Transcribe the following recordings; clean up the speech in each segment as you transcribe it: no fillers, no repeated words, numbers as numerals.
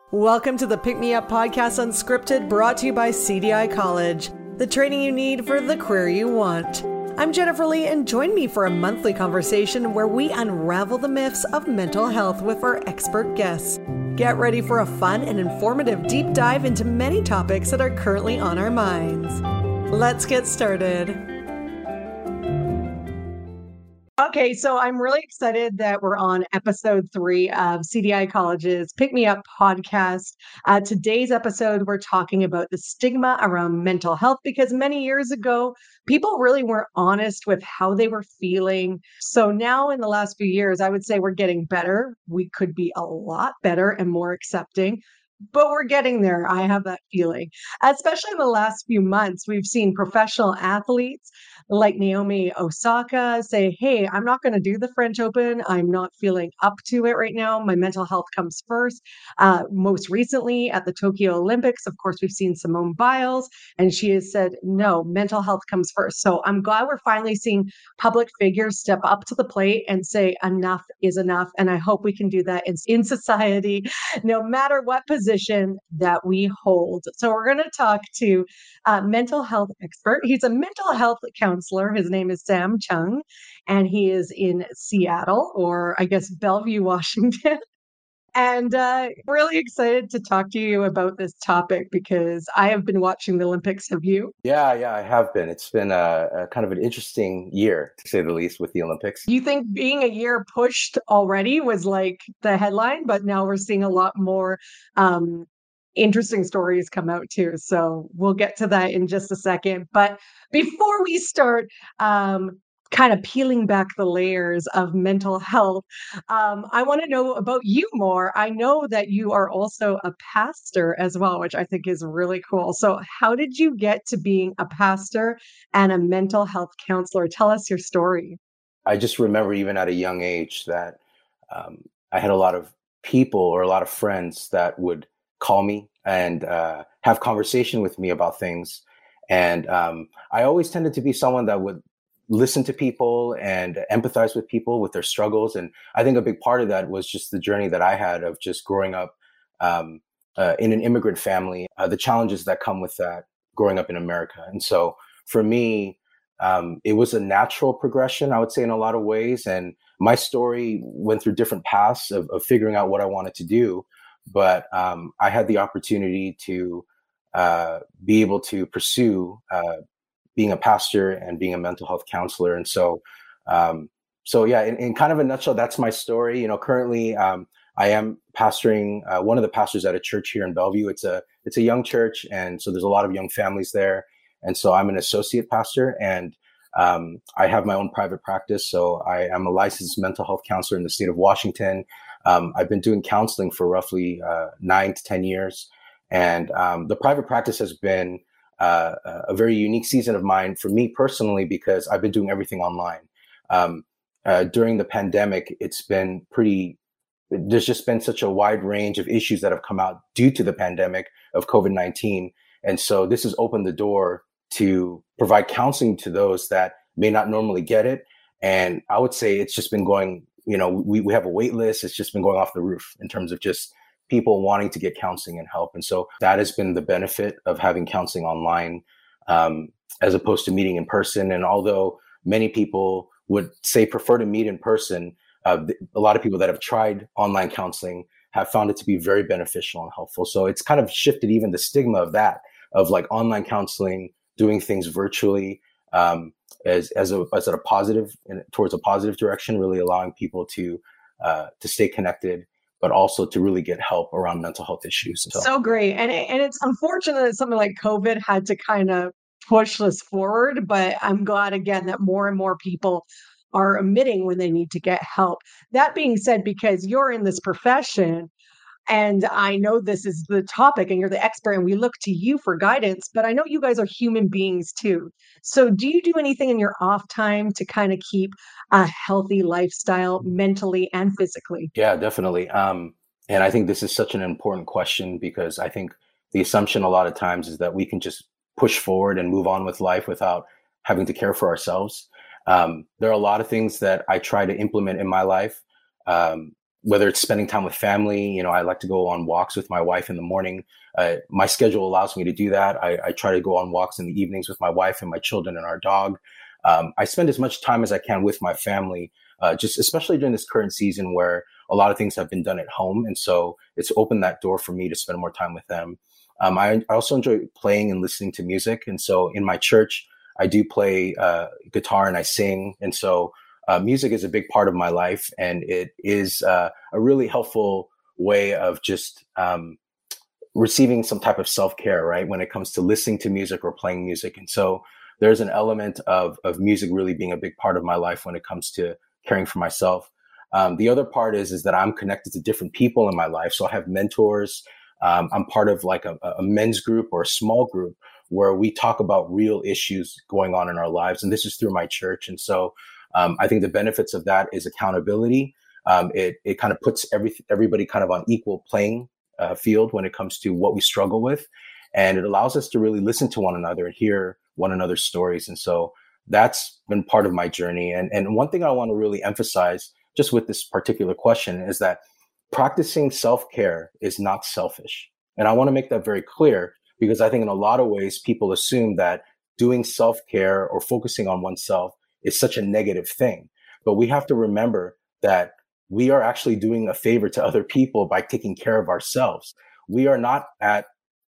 Welcome to the Pick Me Up Podcast Unscripted, brought to you by CDI College, the training you need for the career you want. I'm Jennifer Lee, and join me for a monthly conversation where we unravel the myths of mental health with our expert guests. Get ready for a fun and informative deep dive into many topics that are currently on our minds. Let's get started. Okay, so I'm really excited that we're on episode 3 of CDI College's Pick Me Up podcast. Today's episode, we're talking about the stigma around mental health because many years ago, people really weren't honest with how they were feeling. So now in the last few years, I would say we're getting better. We could be a lot better and more accepting. But we're getting there. I have that feeling. Especially in the last few months, we've seen professional athletes like Naomi Osaka say, hey, I'm not going to do the French Open. I'm not feeling up to it right now. My mental health comes first. Most recently at the Tokyo Olympics, of course, we've seen Simone Biles, and she has said, no, mental health comes first. So I'm glad we're finally seeing public figures step up to the plate and say enough is enough. And I hope we can do that in society, no matter what position that we hold. So we're going to talk to a mental health expert. He's a mental health counselor. His name is Sam Chung, and he is in Seattle, or I guess Bellevue, Washington. And really excited to talk to you about this topic because I have been watching the Olympics. Have you? Yeah, I have been. It's been a kind of an interesting year, to say the least, with the Olympics. You think being a year pushed already was like the headline, but now we're seeing a lot more interesting stories come out too. So we'll get to that in just a second. But before we start, kind of peeling back the layers of mental health, I want to know about you more. I know that you are also a pastor as well, which I think is really cool. So how did you get to being a pastor and a mental health counselor? Tell us your story. I just remember even at a young age that I had a lot of people or a lot of friends that would call me and have conversation with me about things. And I always tended to be someone that would listen to people and empathize with people with their struggles. And I think a big part of that was just the journey that I had of just growing up in an immigrant family, the challenges that come with that growing up in America. And so for me, it was a natural progression, I would say, in a lot of ways. And my story went through different paths of figuring out what I wanted to do. But I had the opportunity to be able to pursue being a pastor and being a mental health counselor. And so, yeah, in kind of a nutshell, that's my story. You know, currently I am pastoring one of the pastors at a church here in Bellevue. It's a young church, and so there's a lot of young families there. And so I'm an associate pastor, and I have my own private practice. So I am a licensed mental health counselor in the state of Washington. I've been doing counseling for roughly 9 to 10 years. And the private practice has been a very unique season of mine for me personally, because I've been doing everything online. During the pandemic, there's just been such a wide range of issues that have come out due to the pandemic of COVID-19. And so this has opened the door to provide counseling to those that may not normally get it. And I would say it's just been going, we have a wait list. It's just been going off the roof in terms of just people wanting to get counseling and help. And so that has been the benefit of having counseling online as opposed to meeting in person. And although many people would say prefer to meet in person, a lot of people that have tried online counseling have found it to be very beneficial and helpful. So it's kind of shifted even the stigma of that, of like online counseling, doing things virtually as a positive, towards a positive direction, really allowing people to stay connected, but also to really get help around mental health issues. So great. And it's unfortunate that something like COVID had to kind of push this forward, but I'm glad again that more and more people are admitting when they need to get help. That being said, because you're in this profession, and I know this is the topic and you're the expert and we look to you for guidance, but I know you guys are human beings too. So do you do anything in your off time to kind of keep a healthy lifestyle mentally and physically? Yeah, definitely. And I think this is such an important question because I think the assumption a lot of times is that we can just push forward and move on with life without having to care for ourselves. There are a lot of things that I try to implement in my life whether it's spending time with family. I like to go on walks with my wife in the morning. My schedule allows me to do that. I try to go on walks in the evenings with my wife and my children and our dog. I spend as much time as I can with my family, just especially during this current season where a lot of things have been done at home. And so it's opened that door for me to spend more time with them. I also enjoy playing and listening to music. And so in my church, I do play guitar and I sing. And so music is a big part of my life. And it is a really helpful way of just receiving some type of self-care, right? When it comes to listening to music or playing music. And so there's an element of music really being a big part of my life when it comes to caring for myself. The other part is that I'm connected to different people in my life. So I have mentors. I'm part of like a men's group or a small group where we talk about real issues going on in our lives. And this is through my church. And so I think the benefits of that is accountability. It kind of puts everybody kind of on equal playing field when it comes to what we struggle with. And it allows us to really listen to one another and hear one another's stories. And so that's been part of my journey. And one thing I want to really emphasize just with this particular question is that practicing self-care is not selfish. And I want to make that very clear because I think in a lot of ways, people assume that doing self-care or focusing on oneself is such a negative thing. But we have to remember that we are actually doing a favor to other people by taking care of ourselves. We are not at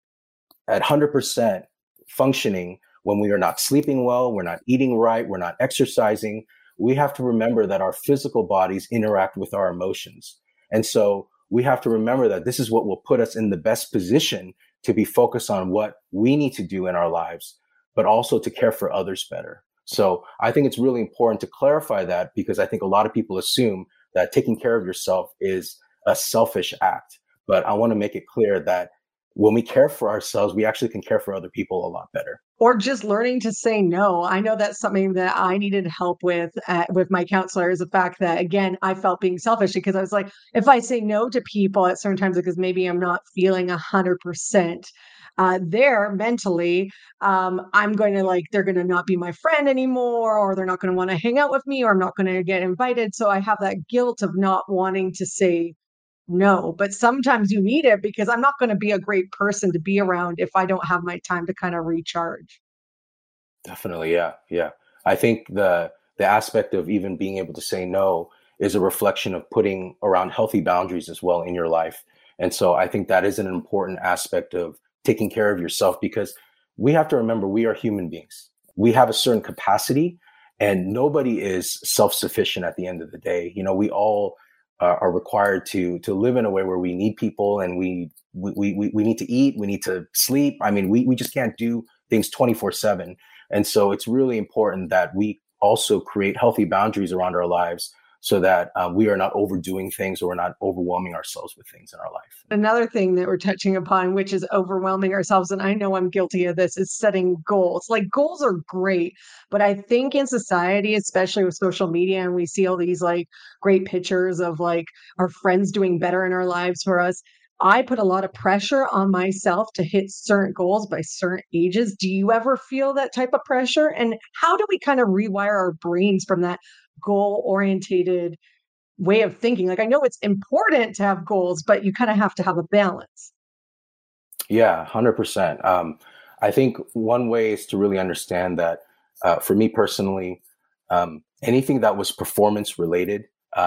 100% functioning when we are not sleeping well, we're not eating right, we're not exercising. We have to remember that our physical bodies interact with our emotions. And so we have to remember that this is what will put us in the best position to be focused on what we need to do in our lives, but also to care for others better. So I think it's really important to clarify that because I think a lot of people assume that taking care of yourself is a selfish act. But I want to make it clear that when we care for ourselves, we actually can care for other people a lot better. Or just learning to say no. I know that's something that I needed help with my counselor is the fact that, again, I felt being selfish because I was like, if I say no to people at certain times, because maybe I'm not feeling 100% there mentally, I'm going to they're going to not be my friend anymore, or they're not going to want to hang out with me, or I'm not going to get invited. So I have that guilt of not wanting to say no, but sometimes you need it because I'm not going to be a great person to be around if I don't have my time to kind of recharge. Definitely. Yeah. Yeah. I think the aspect of even being able to say no is a reflection of putting around healthy boundaries as well in your life. And so I think that is an important aspect of taking care of yourself because we have to remember we are human beings. We have a certain capacity and nobody is self-sufficient at the end of the day. We all are required to live in a way where we need people and we need to eat, we need to sleep. I mean, we just can't do things 24/7. And so it's really important that we also create healthy boundaries around our lives so that we are not overdoing things or we're not overwhelming ourselves with things in our life. Another thing that we're touching upon, which is overwhelming ourselves, and I know I'm guilty of this, is setting goals. Like goals are great, but I think in society, especially with social media, and we see all these great pictures of our friends doing better in our lives for us. I put a lot of pressure on myself to hit certain goals by certain ages. Do you ever feel that type of pressure? And how do we kind of rewire our brains from that goal orientated way of thinking? I know it's important to have goals, but you kind of have to have a balance. Yeah, 100%. I think one way is to really understand that for me personally, anything that was performance related,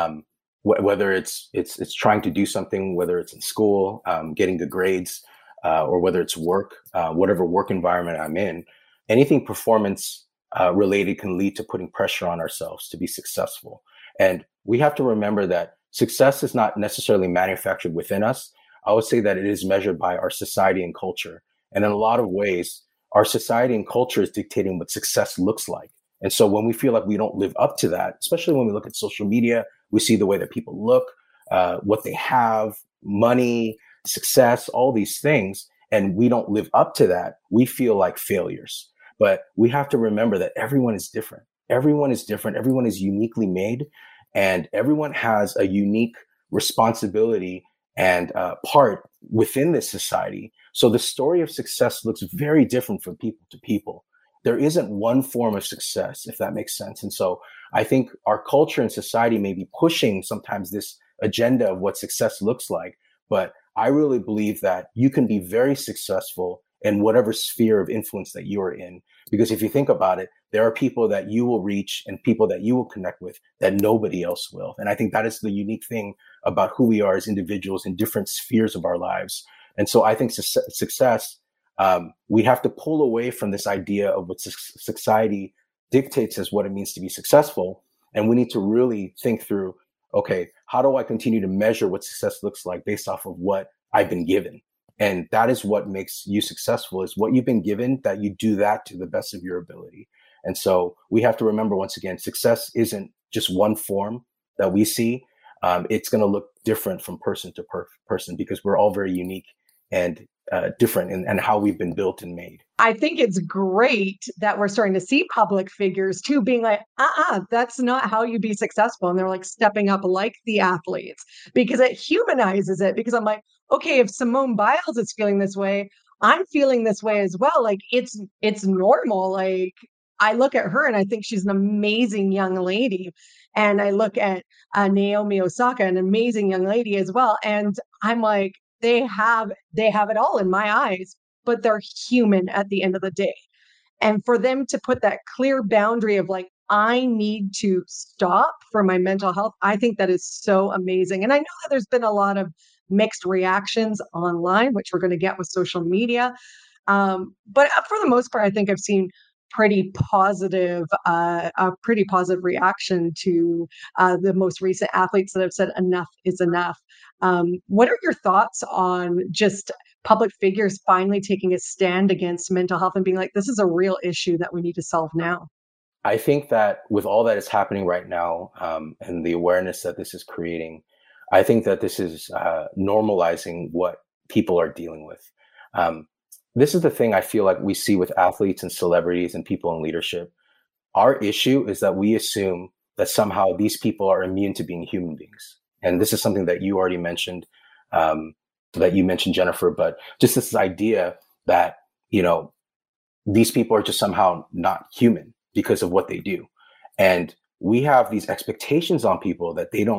whether it's trying to do something, whether it's in school, getting good grades, or whether it's work, whatever work environment I'm in, anything performance related can lead to putting pressure on ourselves to be successful. And we have to remember that success is not necessarily manufactured within us. I would say that it is measured by our society and culture. And in a lot of ways, our society and culture is dictating what success looks like. And so when we feel like we don't live up to that, especially when we look at social media, we see the way that people look, what they have, money, success, all these things, and we don't live up to that, we feel like failures. But we have to remember that everyone is different. Everyone is different. Everyone is uniquely made, and everyone has a unique responsibility and part within this society. So the story of success looks very different from people to people. There isn't one form of success, if that makes sense. And so I think our culture and society may be pushing sometimes this agenda of what success looks like. But I really believe that you can be very successful in whatever sphere of influence that you're in. Because if you think about it, there are people that you will reach and people that you will connect with that nobody else will. And I think that is the unique thing about who we are as individuals in different spheres of our lives. And so I think success, we have to pull away from this idea of what society dictates as what it means to be successful. And we need to really think through, okay, how do I continue to measure what success looks like based off of what I've been given? And that is what makes you successful, is what you've been given, that you do that to the best of your ability. And so we have to remember, once again, success isn't just one form that we see. It's going to look different from person to person because we're all very unique and different in how we've been built and made. I think it's great that we're starting to see public figures too being like, that's not how you be successful. And they're like stepping up like the athletes, because it humanizes it. Because I'm like, okay, if Simone Biles is feeling this way, I'm feeling this way as well. Like it's normal. Like I look at her and I think she's an amazing young lady. And I look at Naomi Osaka, an amazing young lady as well. And I'm like, they have it all in my eyes, but they're human at the end of the day. And for them to put that clear boundary of like, I need to stop for my mental health, I think that is so amazing. And I know that there's been a lot of mixed reactions online, which we're going to get with social media. But for the most part, I think I've seen a pretty positive reaction to the most recent athletes that have said enough is enough. What are your thoughts on just public figures finally taking a stand against mental health and being like, this is a real issue that we need to solve now? I think that with all that is happening right now, and the awareness that this is creating, I think that this is normalizing what people are dealing with. This is the thing I feel like we see with athletes and celebrities and people in leadership. Our issue is that we assume that somehow these people are immune to being human beings. And this is something that you already mentioned, Jennifer, but just this idea that, these people are just somehow not human because of what they do. And we have these expectations on people that we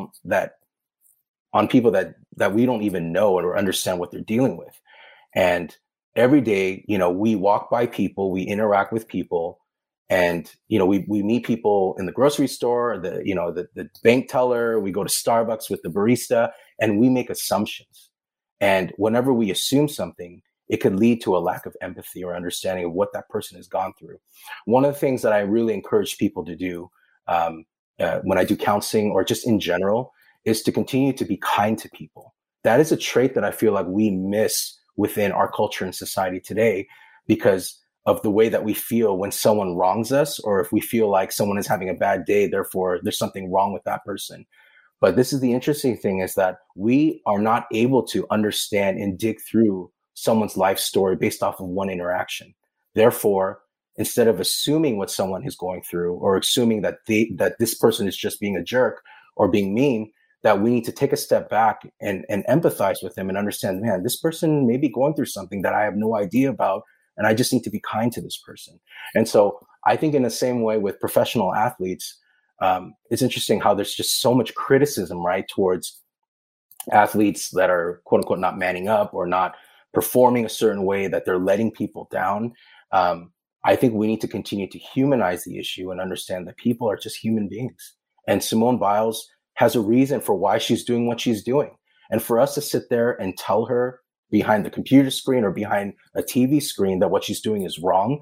don't even know or understand what they're dealing with. And every day, we walk by people, we interact with people, and, we meet people in the grocery store, the bank teller, we go to Starbucks with the barista, and we make assumptions. And whenever we assume something, it could lead to a lack of empathy or understanding of what that person has gone through. One of the things that I really encourage people to do when I do counseling or just in general is to continue to be kind to people. That is a trait that I feel like we miss within our culture and society today because of the way that we feel when someone wrongs us, or if we feel like someone is having a bad day, therefore there's something wrong with that person. But this is the interesting thing, is that we are not able to understand and dig through someone's life story based off of one interaction. Therefore, instead of assuming what someone is going through or assuming that this person is just being a jerk or being mean, that we need to take a step back and empathize with them and understand, man, this person may be going through something that I have no idea about, and I just need to be kind to this person. And so I think in the same way with professional athletes, it's interesting how there's just so much criticism, right, towards athletes that are quote unquote not manning up or not performing a certain way, that they're letting people down. I think we need to continue to humanize the issue and understand that people are just human beings. And Simone Biles has a reason for why she's doing what she's doing. And for us to sit there and tell her behind the computer screen or behind a TV screen that what she's doing is wrong,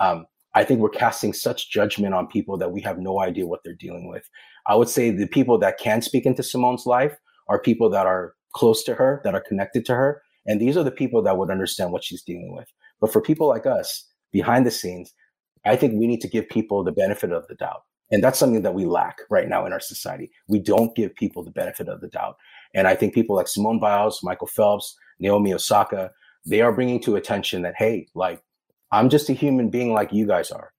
I think we're casting such judgment on people that we have no idea what they're dealing with. I would say the people that can speak into Simone's life are people that are close to her, that are connected to her. And these are the people that would understand what she's dealing with. But for people like us behind the scenes, I think we need to give people the benefit of the doubt. And that's something that we lack right now in our society. We don't give people the benefit of the doubt. And I think people like Simone Biles, Michael Phelps, Naomi Osaka, they are bringing to attention that, hey, like, I'm just a human being like you guys are.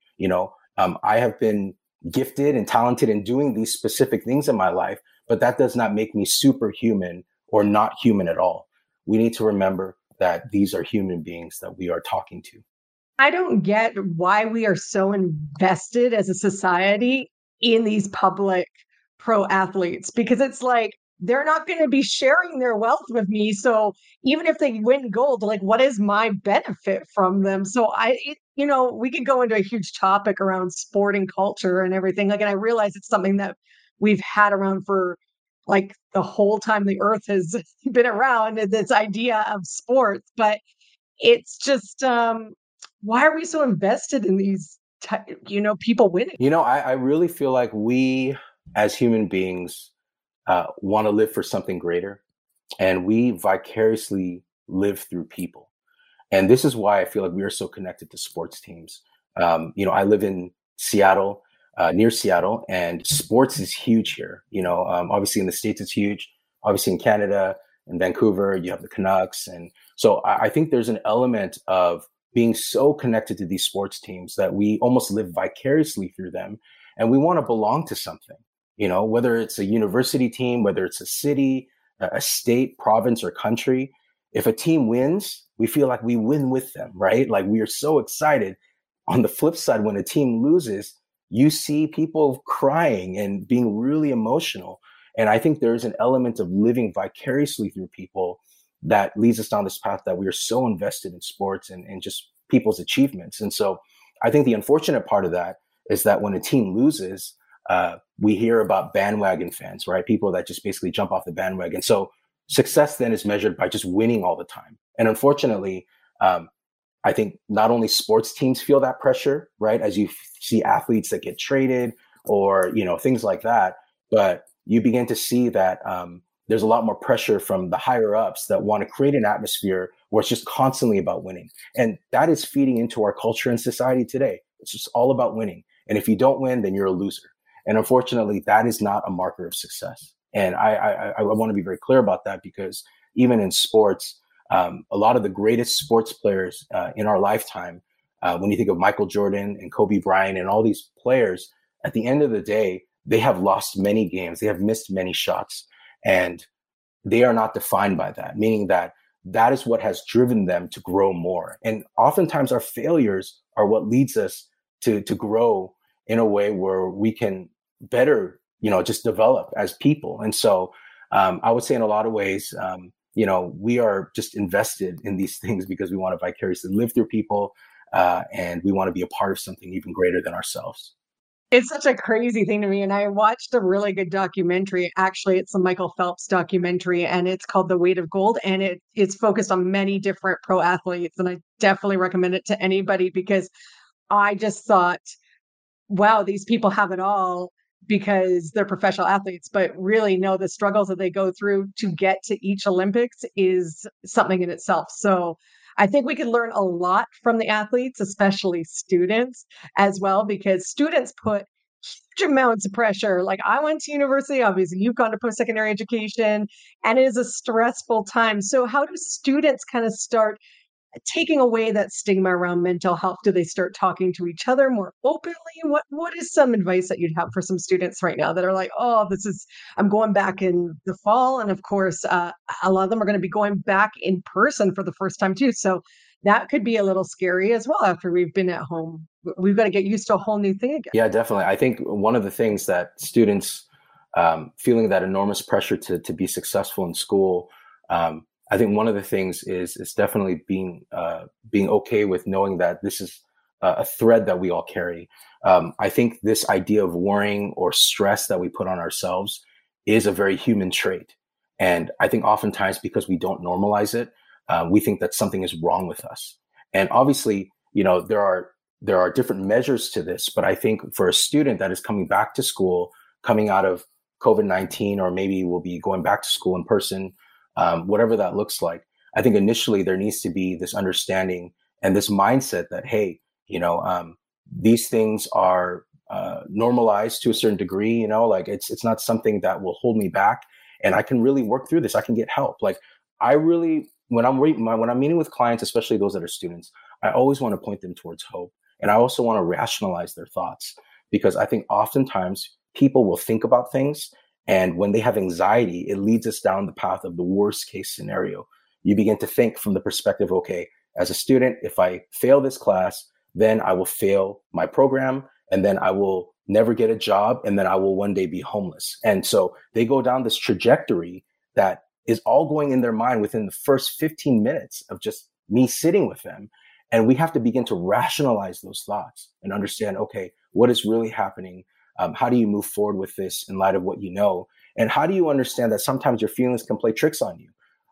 I have been gifted and talented in doing these specific things in my life, but that does not make me superhuman or not human at all. We need to remember that these are human beings that we are talking to. I don't get why we are so invested as a society in these public pro athletes, because it's like they're not going to be sharing their wealth with me. So even if they win gold, like what is my benefit from them? So we could go into a huge topic around sporting culture and everything. Like, and I realize it's something that we've had around for like the whole time the earth has been around, and this idea of sports, but it's just, why are we so invested in these, people winning? I really feel like we as human beings want to live for something greater, and we vicariously live through people. And this is why I feel like we are so connected to sports teams. I live in Seattle, near Seattle, and sports is huge here. Obviously in the States, it's huge. Obviously in Canada and Vancouver, you have the Canucks. And so I think there's an element of being so connected to these sports teams that we almost live vicariously through them. And we want to belong to something, whether it's a university team, whether it's a city, a state, province, or country. If a team wins, we feel like we win with them, right? Like we are so excited. On the flip side, when a team loses, you see people crying and being really emotional. And I think there's an element of living vicariously through people that leads us down this path, that we are so invested in sports and just people's achievements. And so I think the unfortunate part of that is that when a team loses, we hear about bandwagon fans, right? People that just basically jump off the bandwagon. So success then is measured by just winning all the time. And unfortunately, I think not only sports teams feel that pressure, right? As you see athletes that get traded or, things like that, but you begin to see that there's a lot more pressure from the higher ups that want to create an atmosphere where it's just constantly about winning. And that is feeding into our culture and society today. It's just all about winning. And if you don't win, then you're a loser. And unfortunately, that is not a marker of success. And I want to be very clear about that, because even in sports, a lot of the greatest sports players in our lifetime, when you think of Michael Jordan and Kobe Bryant and all these players, at the end of the day, they have lost many games. They have missed many shots, and they are not defined by that, meaning that that is what has driven them to grow more. And oftentimes our failures are what leads us to grow in a way where we can better, just develop as people. And so I would say in a lot of ways, we are just invested in these things because we want to vicariously live through people, and we want to be a part of something even greater than ourselves. It's such a crazy thing to me, and I watched a really good documentary. Actually, it's a Michael Phelps documentary, and it's called The Weight of Gold, and it's focused on many different pro athletes, and I definitely recommend it to anybody, because I just thought, wow, these people have it all because they're professional athletes, but really no, the struggles that they go through to get to each Olympics is something in itself. So I think we can learn a lot from the athletes, especially students as well, because students put huge amounts of pressure. Like, I went to university, obviously you've gone to post-secondary education, and it is a stressful time. So how do students kind of start taking away that stigma around mental health? Do they start talking to each other more openly? What is some advice that you'd have for some students right now that are like, oh, I'm going back in the fall, and of course, a lot of them are going to be going back in person for the first time too. So that could be a little scary as well after we've been at home. We've got to get used to a whole new thing again. Yeah, definitely. I think one of the things that students feeling that enormous pressure to be successful in school, I think one of the things is definitely being okay with knowing that this is a thread that we all carry. I think this idea of worrying or stress that we put on ourselves is a very human trait. And I think oftentimes because we don't normalize it, we think that something is wrong with us. And obviously, there are different measures to this, but I think for a student that is coming back to school, coming out of COVID-19, or maybe will be going back to school in person, whatever that looks like, I think initially there needs to be this understanding and this mindset that, hey, these things are normalized to a certain degree, like it's not something that will hold me back, and I can really work through this. I can get help. Like, I really, when I'm meeting with clients, especially those that are students, I always want to point them towards hope. And I also want to rationalize their thoughts, because I think oftentimes people will think about things, and when they have anxiety, it leads us down the path of the worst case scenario. You begin to think from the perspective, okay, as a student, if I fail this class, then I will fail my program, and then I will never get a job, and then I will one day be homeless. And so they go down this trajectory that is all going in their mind within the first 15 minutes of just me sitting with them. And we have to begin to rationalize those thoughts and understand, okay, what is really happening? How do you move forward with this in light of what you know? And how do you understand that sometimes your feelings can play tricks on you?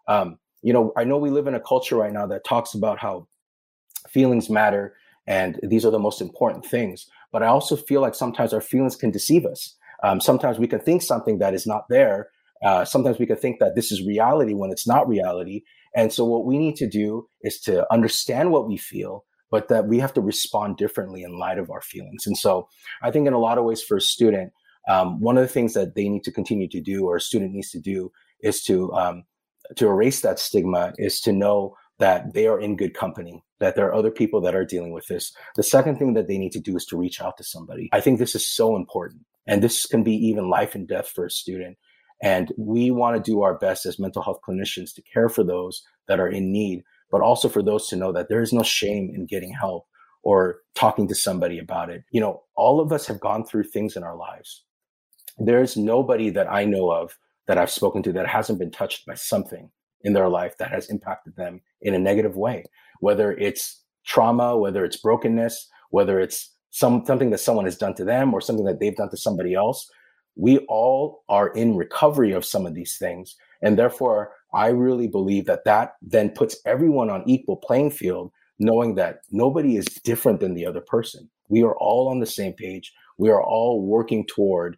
I know we live in a culture right now that talks about how feelings matter and these are the most important things. But I also feel like sometimes our feelings can deceive us. Sometimes we can think something that is not there. Sometimes we can think that this is reality when it's not reality. And so what we need to do is to understand what we feel, but that we have to respond differently in light of our feelings. And so I think in a lot of ways for a student, one of the things that they need to continue to do, or a student needs to do, is to erase that stigma, is to know that they are in good company, that there are other people that are dealing with this. The second thing that they need to do is to reach out to somebody. I think this is so important. And this can be even life and death for a student. And we want to do our best as mental health clinicians to care for those that are in need, but also for those to know that there is no shame in getting help or talking to somebody about it. All of us have gone through things in our lives. There's nobody that I know of that I've spoken to that hasn't been touched by something in their life that has impacted them in a negative way, whether it's trauma, whether it's brokenness, whether it's something that someone has done to them or something that they've done to somebody else. We all are in recovery of some of these things. And therefore, I really believe that then puts everyone on equal playing field, knowing that nobody is different than the other person. We are all on the same page. We are all working toward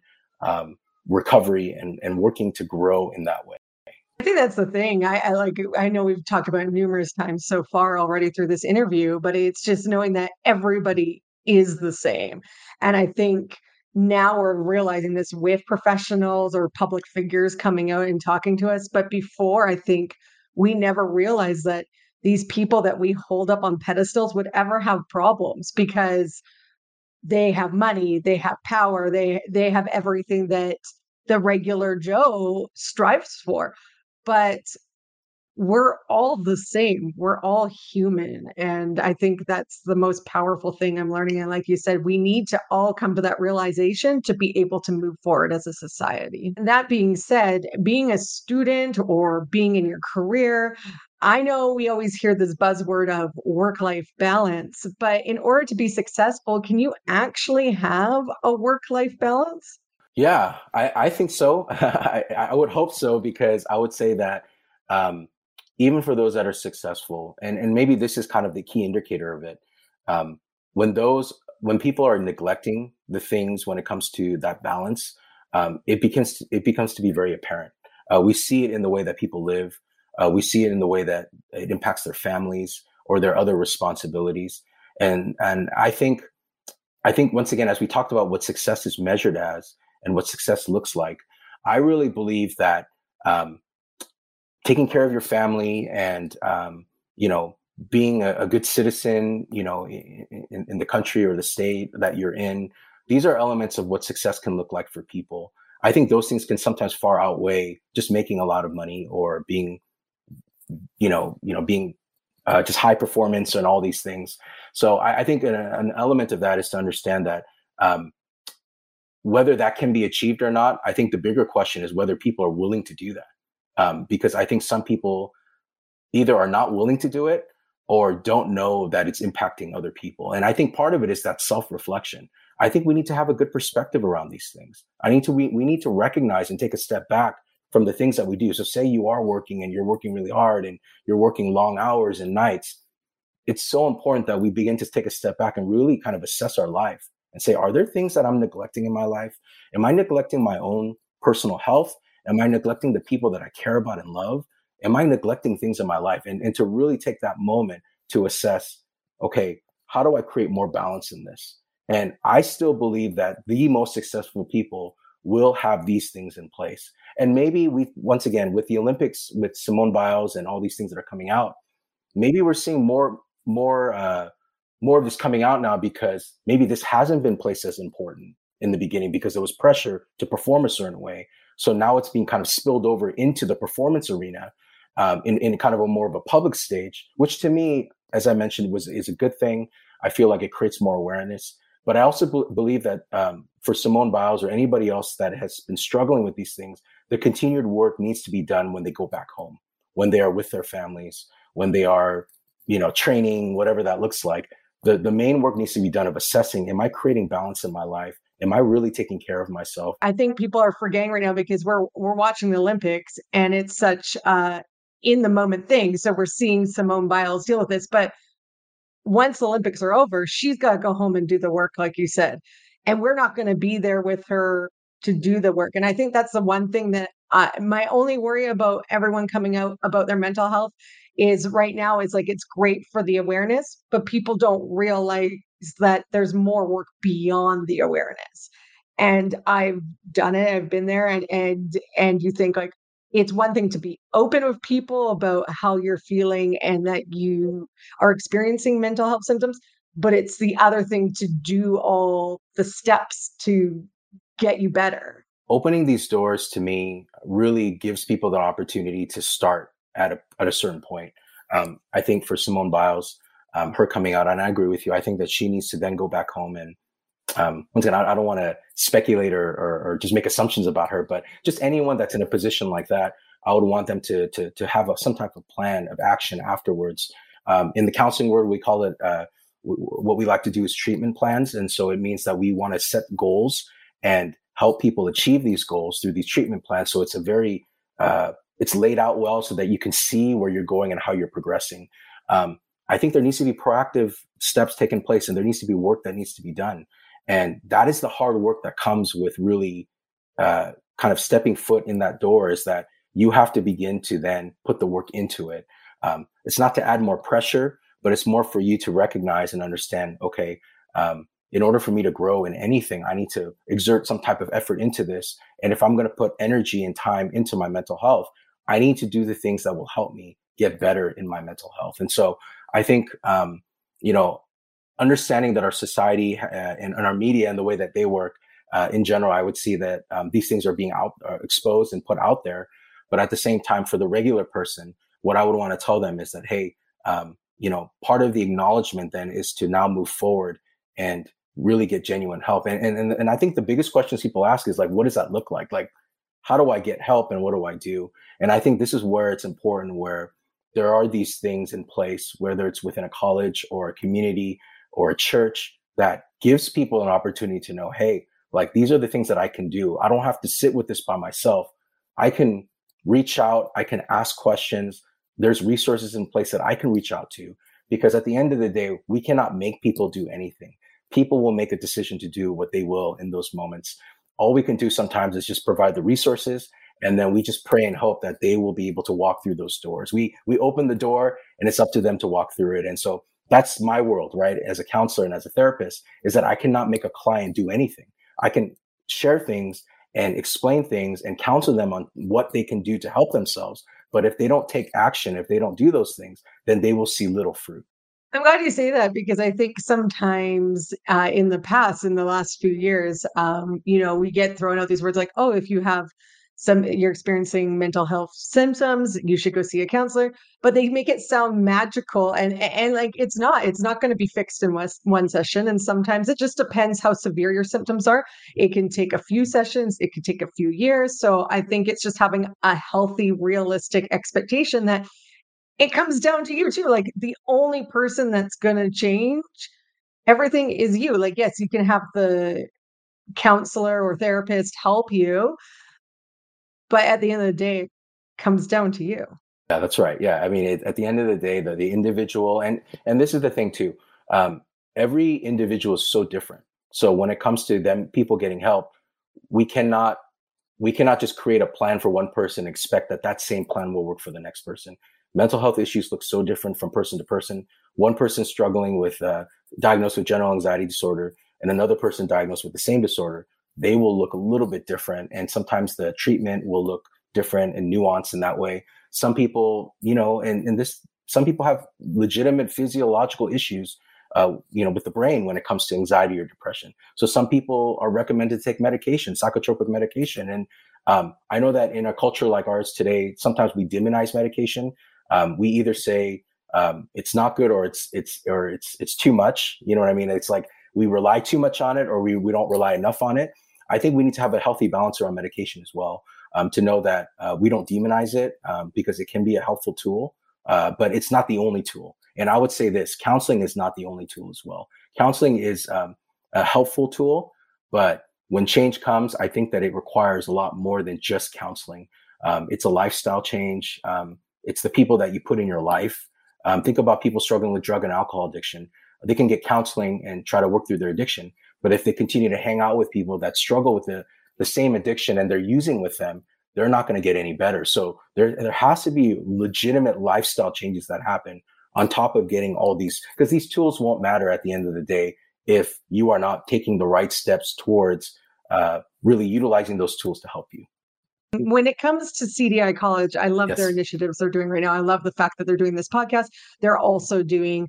recovery and working to grow in that way. I think that's the thing. I know we've talked about it numerous times so far already through this interview, but it's just knowing that everybody is the same. And I think now we're realizing this with professionals or public figures coming out and talking to us. But before, I think we never realized that these people that we hold up on pedestals would ever have problems because they have money, they have power, they have everything that the regular Joe strives for. But we're all the same. We're all human. And I think that's the most powerful thing I'm learning. And like you said, we need to all come to that realization to be able to move forward as a society. And that being said, being a student or being in your career, I know we always hear this buzzword of work-life balance, but in order to be successful, can you actually have a work-life balance? Yeah, I think so. I would hope so, because I would say that even for those that are successful, and maybe this is kind of the key indicator of it, when people are neglecting the things when it comes to that balance, it becomes to be very apparent. We see it in the way that people live. We see it in the way that it impacts their families or their other responsibilities. And I think once again, as we talked about what success is measured as and what success looks like, I really believe that taking care of your family and being a good citizen, in the country or the state that you're in, these are elements of what success can look like for people. I think those things can sometimes far outweigh just making a lot of money or being just high performance and all these things. So I think an element of that is to understand that whether that can be achieved or not, I think the bigger question is whether people are willing to do that. Because I think some people either are not willing to do it or don't know that it's impacting other people. And I think part of it is that self-reflection. I think we need to have a good perspective around these things. We need to recognize and take a step back from the things that we do. So say you are working and you're working really hard and you're working long hours and nights. It's so important that we begin to take a step back and really kind of assess our life and say, are there things that I'm neglecting in my life? Am I neglecting my own personal health? Am I neglecting the people that I care about and love? Am I neglecting things in my life? And to really take that moment to assess, okay, how do I create more balance in this? And I still believe that the most successful people will have these things in place. And maybe once again, with the Olympics, with Simone Biles and all these things that are coming out, maybe we're seeing more of this coming out now because maybe this hasn't been placed as important in the beginning because there was pressure to perform a certain way. So now it's being kind of spilled over into the performance arena in kind of a more of a public stage, which to me, as I mentioned, is a good thing. I feel like it creates more awareness. But I also believe that for Simone Biles or anybody else that has been struggling with these things, the continued work needs to be done when they go back home, when they are with their families, when they are, training, whatever that looks like. The main work needs to be done of assessing, am I creating balance in my life? Am I really taking care of myself? I think people are forgetting right now because we're watching the Olympics and it's such in the moment thing. So we're seeing Simone Biles deal with this, but once the Olympics are over, she's got to go home and do the work, like you said. And we're not going to be there with her to do the work. And I think that's the one thing that my only worry about everyone coming out about their mental health is right now is like it's great for the awareness, but people don't realize that there's more work beyond the awareness. And I've done it. I've been there, and you think like it's one thing to be open with people about how you're feeling and that you are experiencing mental health symptoms, but it's the other thing to do all the steps to get you better. Opening these doors to me really gives people the opportunity to start at a certain point. I think for Simone Biles, her coming out, and I agree with you, I think that she needs to then go back home and once again, I don't want to speculate or just make assumptions about her, but just anyone that's in a position like that, I would want them to have some type of plan of action afterwards. In the counseling world, we call it what we like to do is treatment plans, and so it means that we want to set goals and help people achieve these goals through these treatment plans. So it's a very it's laid out well so that you can see where you're going and how you're progressing. I think there needs to be proactive steps taking place, and there needs to be work that needs to be done. And that is the hard work that comes with really kind of stepping foot in that door, is that you have to begin to then put the work into it. It's not to add more pressure, but it's more for you to recognize and understand, okay, in order for me to grow in anything, I need to exert some type of effort into this. And if I'm going to put energy and time into my mental health, I need to do the things that will help me get better in my mental health. And so I think, understanding that our society and our media and the way that they work in general, I would see that these things are being exposed and put out there. But at the same time, for the regular person, what I would want to tell them is that, hey, part of the acknowledgement then is to now move forward and really get genuine help. And I think the biggest questions people ask is like, what does that look like? Like, how do I get help and what do I do? And I think this is where it's important, where there are these things in place, whether it's within a college or a community or a church, that gives people an opportunity to know, hey, like these are the things that I can do. I don't have to sit with this by myself. I can reach out. I can ask questions. There's resources in place that I can reach out to, because at the end of the day, we cannot make people do anything. People will make a decision to do what they will in those moments. All we can do sometimes is just provide the resources, and then we just pray and hope that they will be able to walk through those doors. We open the door, and it's up to them to walk through it. And so that's my world, right? As a counselor and as a therapist, is that I cannot make a client do anything. I can share things and explain things and counsel them on what they can do to help themselves. But if they don't take action, if they don't do those things, then they will see little fruit. I'm glad you say that, because I think sometimes in the past, in the last few years, we get thrown out these words like, oh, if you have you're experiencing mental health symptoms, you should go see a counselor, but they make it sound magical, and like it's not going to be fixed in one session. And sometimes it just depends how severe your symptoms are. It can take a few sessions, it could take a few years. So I think it's just having a healthy, realistic expectation that it comes down to you too. Like the only person that's going to change everything is you. Like, yes, you can have the counselor or therapist help you, but at the end of the day, it comes down to you. Yeah, that's right. Yeah. I mean, at the end of the day, the individual, and this is the thing too, every individual is so different. So when it comes to them, people getting help, we cannot just create a plan for one person, expect that same plan will work for the next person. Mental health issues look so different from person to person. One person struggling with diagnosed with general anxiety disorder and another person diagnosed with the same disorder, they will look a little bit different. And sometimes the treatment will look different and nuanced in that way. Some people, some people have legitimate physiological issues, with the brain when it comes to anxiety or depression. So some people are recommended to take medication, psychotropic medication. And I know that in a culture like ours today, sometimes we demonize medication. We either say it's not good or it's too much. You know what I mean? It's like we rely too much on it or we don't rely enough on it. I think we need to have a healthy balance around medication as well, to know that we don't demonize it, because it can be a helpful tool, but it's not the only tool. And I would say this, counseling is not the only tool as well. Counseling is a helpful tool, but when change comes, I think that it requires a lot more than just counseling. It's a lifestyle change. It's the people that you put in your life. Think about people struggling with drug and alcohol addiction. They can get counseling and try to work through their addiction. But if they continue to hang out with people that struggle with the same addiction and they're using with them, they're not going to get any better. So there has to be legitimate lifestyle changes that happen on top of getting all these, because these tools won't matter at the end of the day if you are not taking the right steps towards really utilizing those tools to help you. When it comes to CDI College, I love their Yes. initiatives they're doing right now. I love the fact that they're doing this podcast. They're also doing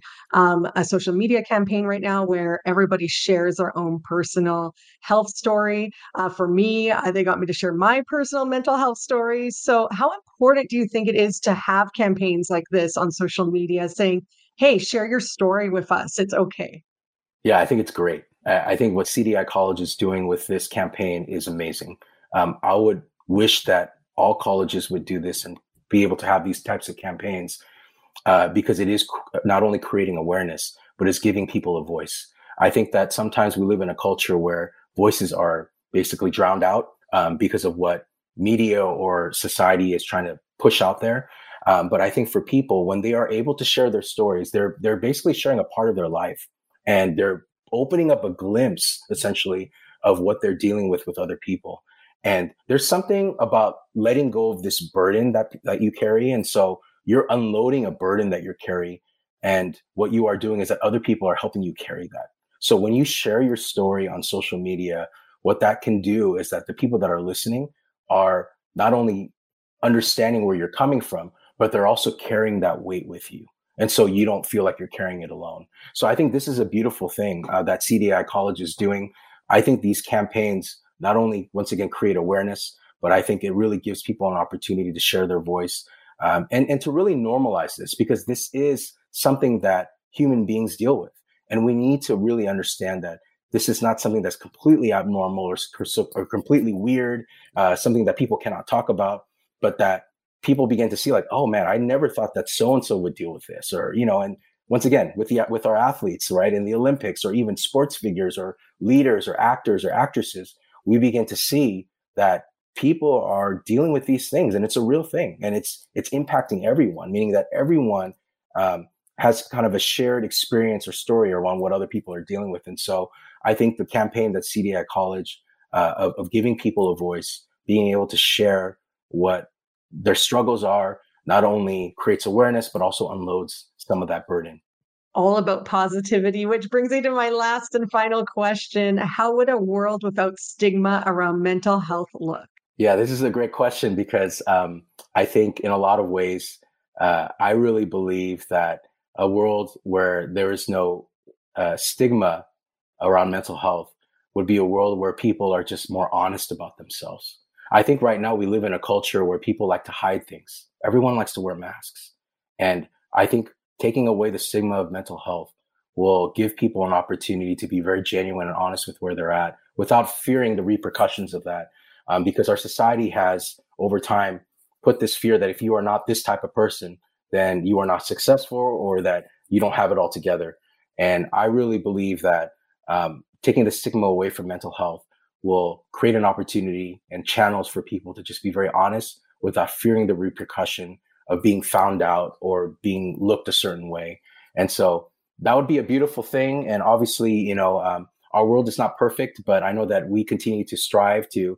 a social media campaign right now where everybody shares their own personal health story. For me, they got me to share my personal mental health story. So, how important do you think it is to have campaigns like this on social media saying, hey, share your story with us? It's okay. Yeah, I think it's great. I think what CDI College is doing with this campaign is amazing. I would wish that all colleges would do this and be able to have these types of campaigns, because it is not only creating awareness, but it's giving people a voice. I think that sometimes we live in a culture where voices are basically drowned out because of what media or society is trying to push out there. But I think for people, when they are able to share their stories, they're basically sharing a part of their life, and they're opening up a glimpse, essentially, of what they're dealing with other people. And there's something about letting go of this burden that you carry. And so you're unloading a burden that you're carrying. And what you are doing is that other people are helping you carry that. So when you share your story on social media, what that can do is that the people that are listening are not only understanding where you're coming from, but they're also carrying that weight with you. And so you don't feel like you're carrying it alone. So I think this is a beautiful thing that CDI College is doing. I think these campaigns not only, once again, create awareness, but I think it really gives people an opportunity to share their voice, and to really normalize this, because this is something that human beings deal with. And we need to really understand that this is not something that's completely abnormal or completely weird, something that people cannot talk about, but that people begin to see like, oh man, I never thought that so-and-so would deal with this, or, and once again, with our athletes, right, in the Olympics, or even sports figures or leaders or actors or actresses, we begin to see that people are dealing with these things, and it's a real thing, and it's impacting everyone, meaning that everyone has kind of a shared experience or story around what other people are dealing with. And so I think the campaign that CDI College, of giving people a voice, being able to share what their struggles are, not only creates awareness, but also unloads some of that burden. All about positivity, which brings me to my last and final question. How would a world without stigma around mental health look? Yeah, this is a great question, because I think in a lot of ways, I really believe that a world where there is no stigma around mental health would be a world where people are just more honest about themselves. I think right now we live in a culture where people like to hide things. Everyone likes to wear masks. And I think taking away the stigma of mental health will give people an opportunity to be very genuine and honest with where they're at without fearing the repercussions of that. Because our society has, over time, put this fear that if you are not this type of person, then you are not successful, or that you don't have it all together. And I really believe that taking the stigma away from mental health will create an opportunity and channels for people to just be very honest without fearing the repercussion of being found out or being looked a certain way. And so that would be a beautiful thing. And obviously, our world is not perfect, but I know that we continue to strive to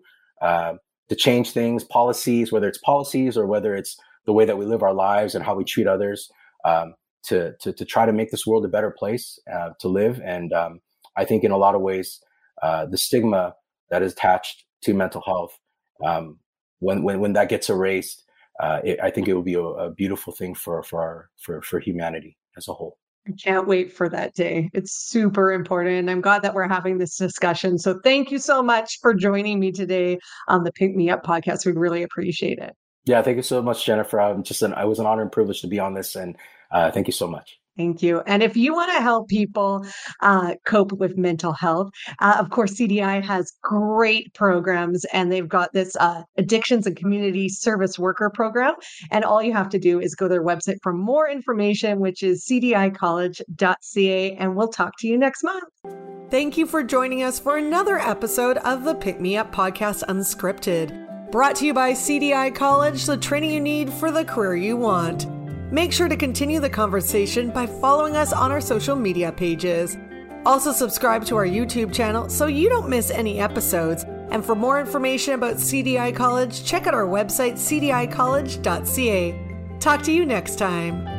change things, policies, whether it's policies or whether it's the way that we live our lives and how we treat others, to try to make this world a better place to live. And I think in a lot of ways, the stigma that is attached to mental health, when that gets erased, I think it will be a beautiful thing for humanity as a whole. I can't wait for that day. It's super important. I'm glad that we're having this discussion. So thank you so much for joining me today on the Pick Me Up podcast. We really appreciate it. Yeah, thank you so much, Jennifer. It was an honor and privilege to be on this, and thank you so much. Thank you. And if you want to help people cope with mental health, of course, CDI has great programs and they've got this addictions and community service worker program. And all you have to do is go to their website for more information, which is cdicollege.ca. And we'll talk to you next month. Thank you for joining us for another episode of the Pick Me Up Podcast Unscripted. Brought to you by CDI College, the training you need for the career you want. Make sure to continue the conversation by following us on our social media pages. Also subscribe to our YouTube channel so you don't miss any episodes. And for more information about CDI College, check out our website, cdicollege.ca. Talk to you next time.